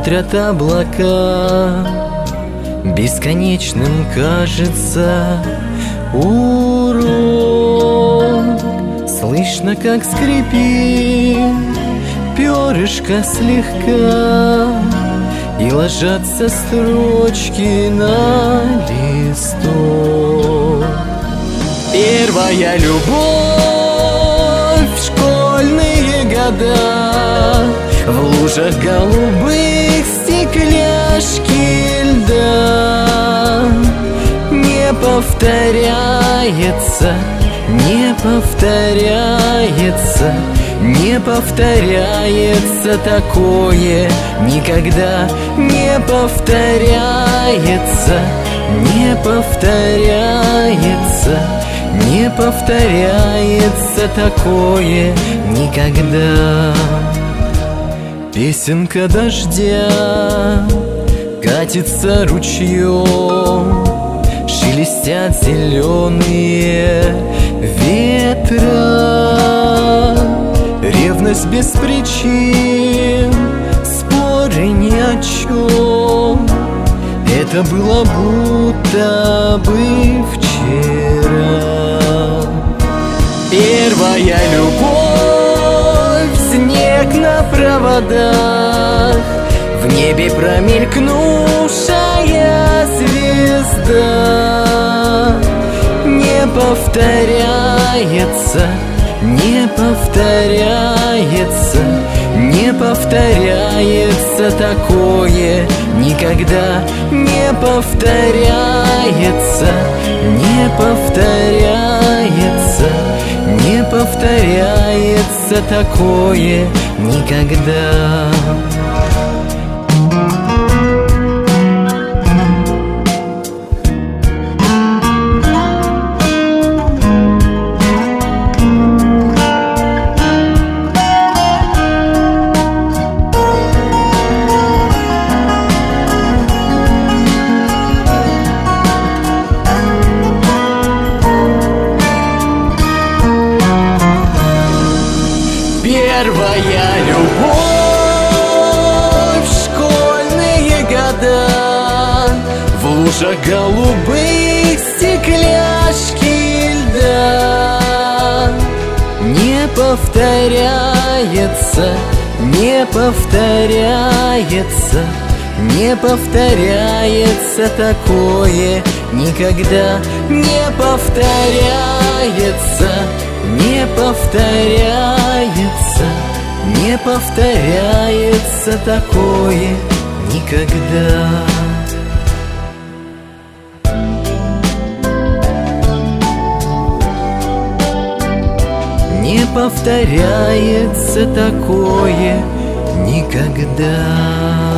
смотрят облака, бесконечным кажется урок. Слышно, как скрипит перышко слегка, и ложатся строчки на листок. Первая любовь в школьные года, в лужах голубых стекляшки льда. Не повторяется, не повторяется, не повторяется такое никогда. Не повторяется, не повторяется, не повторяется такое никогда. Песенка дождя катится ручьем, шелестят зеленые ветра. Ревность без причин, споры ни о чем. Это было будто бы вчера. Первая любовь, снег на проводах, в небе промелькнувшая звезда. Не повторяется, не повторяется, не повторяется такое никогда. Не повторяется, не повторяется, не повторяется такое никогда. Первая любовь в школьные года, в лужах голубых стекляшки льда. Не повторяется, не повторяется, не повторяется такое никогда. Не повторяется, не повторяется, не повторяется такое никогда. Не повторяется такое никогда.